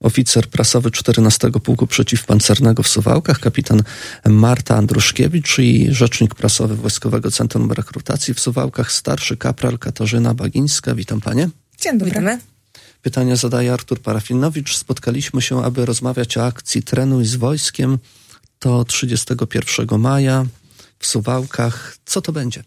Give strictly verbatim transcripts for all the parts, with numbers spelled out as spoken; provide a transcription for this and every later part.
Oficer prasowy czternastego Pułku Przeciwpancernego w Suwałkach, kapitan Marta Andruszkiewicz i rzecznik prasowy Wojskowego Centrum Rekrutacji w Suwałkach, starszy kapral Katarzyna Bagińska. Witam panie. Dzień dobry. Witamy. Pytanie zadaje Artur Parafilnowicz. Spotkaliśmy się, aby rozmawiać o akcji Trenuj z wojskiem. To trzydziestego pierwszego maja w Suwałkach. Co to będzie?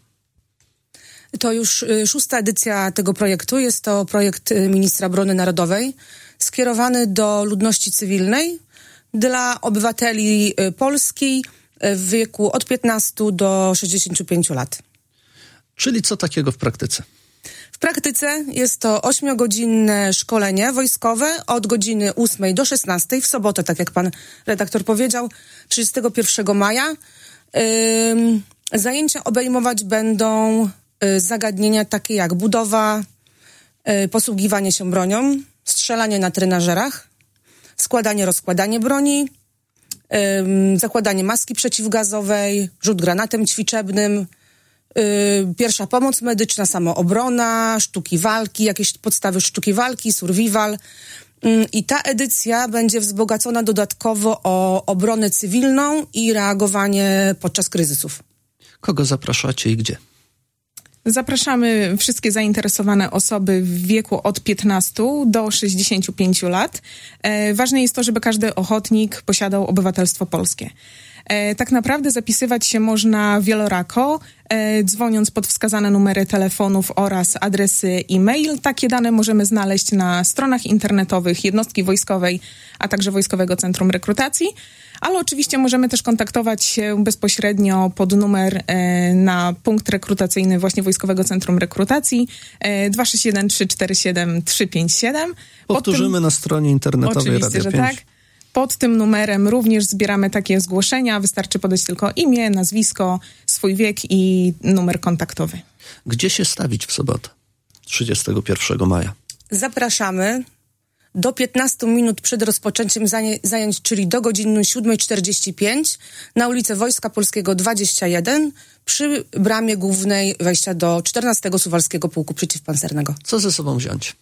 To już szósta edycja tego projektu. Jest to projekt ministra obrony narodowej skierowany do ludności cywilnej dla obywateli Polski w wieku od piętnastu do sześćdziesięciu pięciu lat. Czyli co takiego w praktyce? W praktyce jest to ośmiogodzinne szkolenie wojskowe od godziny ósmej do szesnastej w sobotę, tak jak pan redaktor powiedział, trzydziestego pierwszego maja. Ym, zajęcia obejmować będą y, zagadnienia takie jak budowa, y, posługiwanie się bronią, strzelanie na trenażerach, składanie, rozkładanie broni, ym, zakładanie maski przeciwgazowej, rzut granatem ćwiczebnym, Yy, pierwsza pomoc medyczna, samoobrona, sztuki walki, jakieś podstawy sztuki walki, survival. Yy, I ta edycja będzie wzbogacona dodatkowo o obronę cywilną i reagowanie podczas kryzysów. Kogo zapraszacie i gdzie? Zapraszamy wszystkie zainteresowane osoby w wieku od piętnastu do sześćdziesięciu pięciu lat. E, ważne jest to, żeby każdy ochotnik posiadał obywatelstwo polskie. E, tak naprawdę zapisywać się można wielorako, e, dzwoniąc pod wskazane numery telefonów oraz adresy e-mail. Takie dane możemy znaleźć na stronach internetowych jednostki wojskowej, a także Wojskowego Centrum Rekrutacji. Ale oczywiście możemy też kontaktować się bezpośrednio pod numer e, na punkt rekrutacyjny właśnie Wojskowego Centrum Rekrutacji e, dwa sześć jeden trzy cztery siedem trzy pięć siedem. Powtórzymy tym, na stronie internetowej oczywiście, Radia że pięć. tak. Pod tym numerem również zbieramy takie zgłoszenia. Wystarczy podać tylko imię, nazwisko, swój wiek i numer kontaktowy. Gdzie się stawić w sobotę, trzydziestego pierwszego maja? Zapraszamy do piętnastu minut przed rozpoczęciem zaję- zajęć, czyli do godziny siódma czterdzieści pięć na ulicę Wojska Polskiego dwadzieścia jeden przy bramie głównej wejścia do czternastego Suwalskiego Pułku Przeciwpancernego. Co ze sobą wziąć?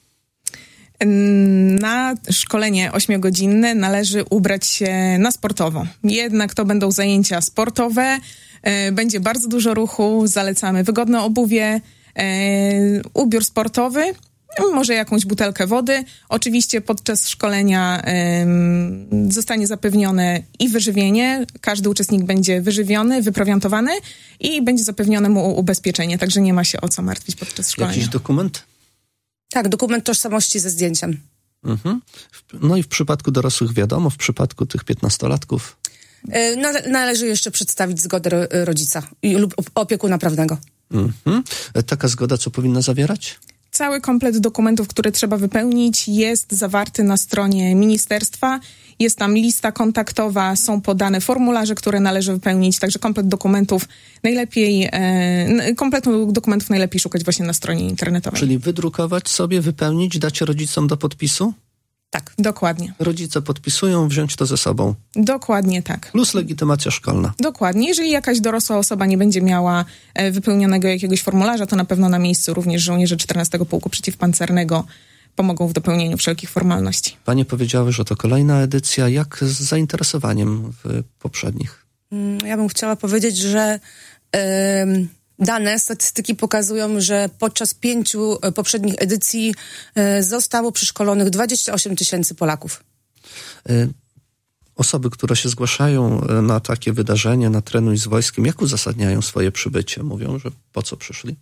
Na szkolenie ośmiogodzinne należy ubrać się na sportowo. Jednak to będą zajęcia sportowe, e, będzie bardzo dużo ruchu, zalecamy wygodne obuwie, e, ubiór sportowy, może jakąś butelkę wody. Oczywiście podczas szkolenia e, zostanie zapewnione i wyżywienie. Każdy uczestnik będzie wyżywiony, wyprowiantowany i będzie zapewnione mu ubezpieczenie, także nie ma się o co martwić podczas szkolenia. Jakiś dokument? Tak, dokument tożsamości ze zdjęciem. Mhm. No i w przypadku dorosłych wiadomo, w przypadku tych piętnastolatków? Yy, nale- należy jeszcze przedstawić zgodę ro- rodzica i, lub opiekuna prawnego. Mhm. Taka zgoda co powinna zawierać? Cały komplet dokumentów, które trzeba wypełnić, jest zawarty na stronie ministerstwa. Jest tam lista kontaktowa, są podane formularze, które należy wypełnić, także komplet dokumentów najlepiej, e, kompletu dokumentów najlepiej szukać właśnie na stronie internetowej. Czyli wydrukować sobie, wypełnić, dać rodzicom do podpisu? Tak, dokładnie. Rodzice podpisują, wziąć to ze sobą. Dokładnie tak. Plus legitymacja szkolna. Dokładnie. Jeżeli jakaś dorosła osoba nie będzie miała e, wypełnionego jakiegoś formularza, to na pewno na miejscu również żołnierze czternastego Pułku Przeciwpancernego pomogą w dopełnieniu wszelkich formalności. Panie powiedziały, że to kolejna edycja. Jak z zainteresowaniem w poprzednich? Ja bym chciała powiedzieć, że yy, dane, statystyki pokazują, że podczas pięciu poprzednich edycji yy, zostało przeszkolonych dwadzieścia osiem tysięcy Polaków. Y- Osoby, które się zgłaszają na takie wydarzenie, na Trenuj z wojskiem, jak uzasadniają swoje przybycie? Mówią, że po co przyszli?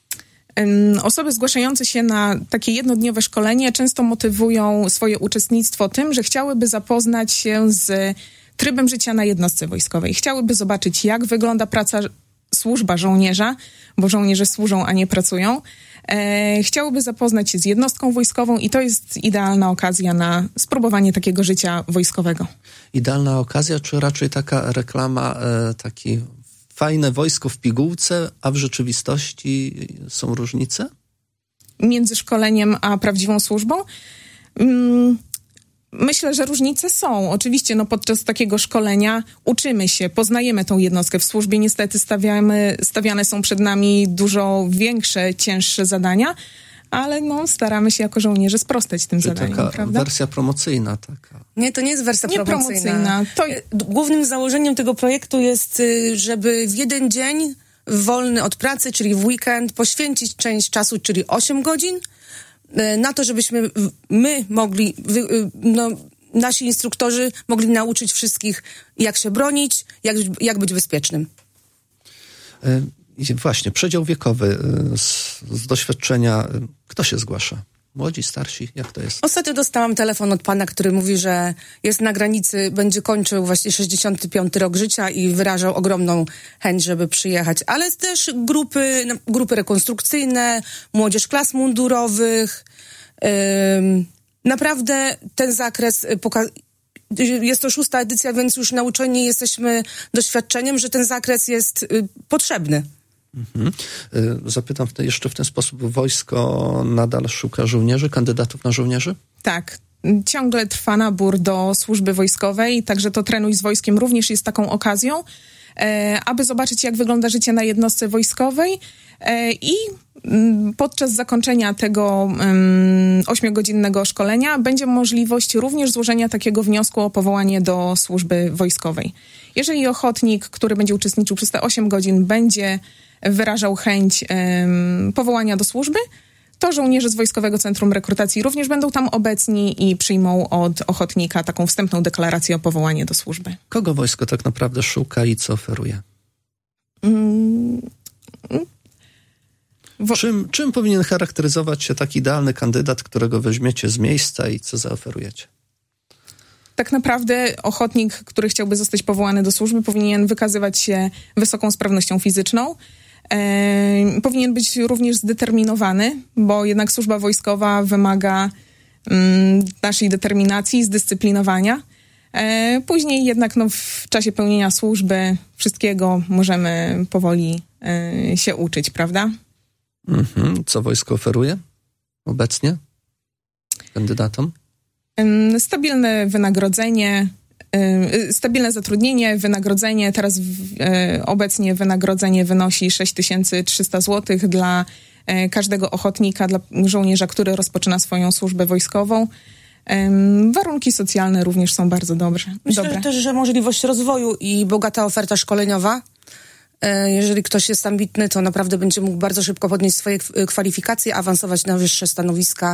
Osoby zgłaszające się na takie jednodniowe szkolenie często motywują swoje uczestnictwo tym, że chciałyby zapoznać się z trybem życia na jednostce wojskowej. Chciałyby zobaczyć, jak wygląda praca, służba żołnierza, bo żołnierze służą, a nie pracują. E, chciałyby zapoznać się z jednostką wojskową i to jest idealna okazja na spróbowanie takiego życia wojskowego. Idealna okazja, czy raczej taka reklama, e, taki fajne wojsko w pigułce, a w rzeczywistości są różnice? Między szkoleniem a prawdziwą służbą? Mm, myślę, że różnice są. Oczywiście no, podczas takiego szkolenia uczymy się, poznajemy tą jednostkę. W służbie niestety stawiamy, stawiane są przed nami dużo większe, cięższe zadania, ale no, staramy się jako żołnierze sprostać tym Czyli zadaniom, taka prawda? wersja promocyjna taka. Nie, to nie jest wersja Nie promocyjna. promocyjna. To... Głównym założeniem tego projektu jest, żeby w jeden dzień wolny od pracy, czyli w weekend, poświęcić część czasu, czyli osiem godzin, na to, żebyśmy my mogli, no, nasi instruktorzy mogli nauczyć wszystkich, jak się bronić, jak, jak być bezpiecznym. I właśnie, przedział wiekowy z, z doświadczenia, kto się zgłasza? Młodzi, starsi? Jak to jest? Ostatnio dostałam telefon od pana, który mówi, że jest na granicy, będzie kończył właśnie sześćdziesiąty piąty rok życia i wyrażał ogromną chęć, żeby przyjechać. Ale też grupy, grupy rekonstrukcyjne, młodzież klas mundurowych. Ym, naprawdę ten zakres poka- jest to szósta edycja, więc już nauczeni jesteśmy doświadczeniem, że ten zakres jest y, potrzebny. Mhm. Zapytam w te, jeszcze w ten sposób, wojsko nadal szuka żołnierzy, kandydatów na żołnierzy? Tak. Ciągle trwa nabór do służby wojskowej, także to Trenuj z wojskiem również jest taką okazją, e, aby zobaczyć, jak wygląda życie na jednostce wojskowej e, i m, podczas zakończenia tego m, ośmiogodzinnego szkolenia będzie możliwość również złożenia takiego wniosku o powołanie do służby wojskowej. Jeżeli ochotnik, który będzie uczestniczył przez te osiem godzin, będzie wyrażał chęć um, powołania do służby, to żołnierze z Wojskowego Centrum Rekrutacji również będą tam obecni i przyjmą od ochotnika taką wstępną deklarację o powołanie do służby. Kogo wojsko tak naprawdę szuka i co oferuje? Mm, Wo- czym, czym powinien charakteryzować się taki idealny kandydat, którego weźmiecie z miejsca i co zaoferujecie? Tak naprawdę ochotnik, który chciałby zostać powołany do służby, powinien wykazywać się wysoką sprawnością fizyczną. E, powinien być również zdeterminowany, bo jednak służba wojskowa wymaga mm, naszej determinacji, zdyscyplinowania. E, później jednak no, w czasie pełnienia służby wszystkiego możemy powoli e, się uczyć, prawda? Mhm. Co wojsko oferuje obecnie kandydatom? Stabilne wynagrodzenie, stabilne zatrudnienie, wynagrodzenie. Teraz obecnie wynagrodzenie wynosi sześć tysięcy trzysta złotych dla każdego ochotnika, dla żołnierza, który rozpoczyna swoją służbę wojskową. Warunki socjalne również są bardzo dobrze. Myślę dobre. też, że możliwość rozwoju i bogata oferta szkoleniowa. Jeżeli ktoś jest ambitny, to naprawdę będzie mógł bardzo szybko podnieść swoje kwalifikacje, awansować na wyższe stanowiska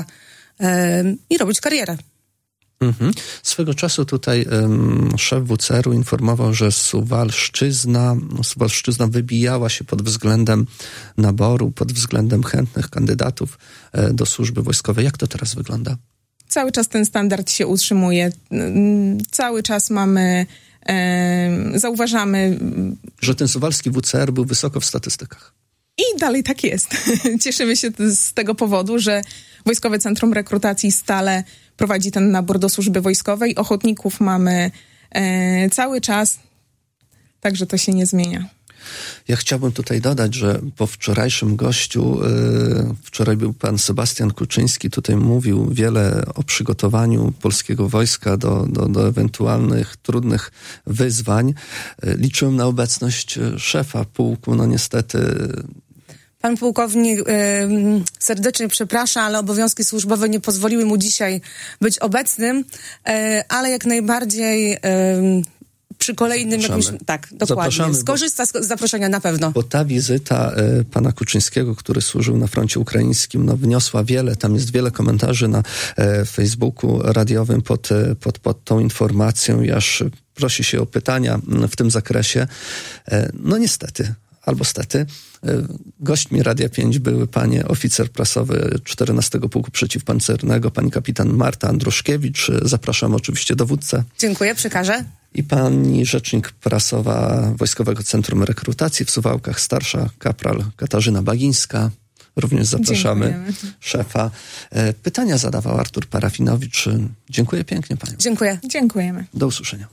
i robić karierę. Mhm. Swego czasu tutaj um, szef W C R u informował, że Suwalszczyzna, Suwalszczyzna wybijała się pod względem naboru, pod względem chętnych kandydatów e, do służby wojskowej. Jak to teraz wygląda? Cały czas ten standard się utrzymuje. Cały czas mamy, e, zauważamy... Że ten suwalski W C R był wysoko w statystykach. I dalej tak jest. Cieszymy się z tego powodu, że Wojskowe Centrum Rekrutacji stale prowadzi ten nabór do służby wojskowej. Ochotników mamy e, cały czas, także to się nie zmienia. Ja chciałbym tutaj dodać, że po wczorajszym gościu, yy, wczoraj był pan Sebastian Kuczyński, tutaj mówił wiele o przygotowaniu polskiego wojska do, do, do ewentualnych trudnych wyzwań. Yy, liczyłem na obecność szefa pułku, no niestety... Pan pułkownik y, serdecznie przeprasza, ale obowiązki służbowe nie pozwoliły mu dzisiaj być obecnym, y, ale jak najbardziej y, przy kolejnym jakimś... Tak, dokładnie. Zapraszamy, Skorzysta z zaproszenia na pewno. Bo ta wizyta y, pana Kuczyńskiego, który służył na froncie ukraińskim, no wniosła wiele, tam jest wiele komentarzy na y, Facebooku radiowym pod, y, pod, pod tą informacją i aż prosi się o pytania w tym zakresie. Y, no niestety, albo stety, gośćmi Radia pięć były panie oficer prasowy czternastego Pułku Przeciwpancernego, pani kapitan Marta Andruszkiewicz. Zapraszam oczywiście dowódcę. Dziękuję, przekażę. I pani rzecznik prasowa Wojskowego Centrum Rekrutacji w Suwałkach, starsza kapral Katarzyna Bagińska. Również zapraszamy Dziękujemy. Szefa. Pytania zadawał Artur Parafinowicz. Dziękuję pięknie paniom. Dziękuję. Dziękujemy. Do usłyszenia.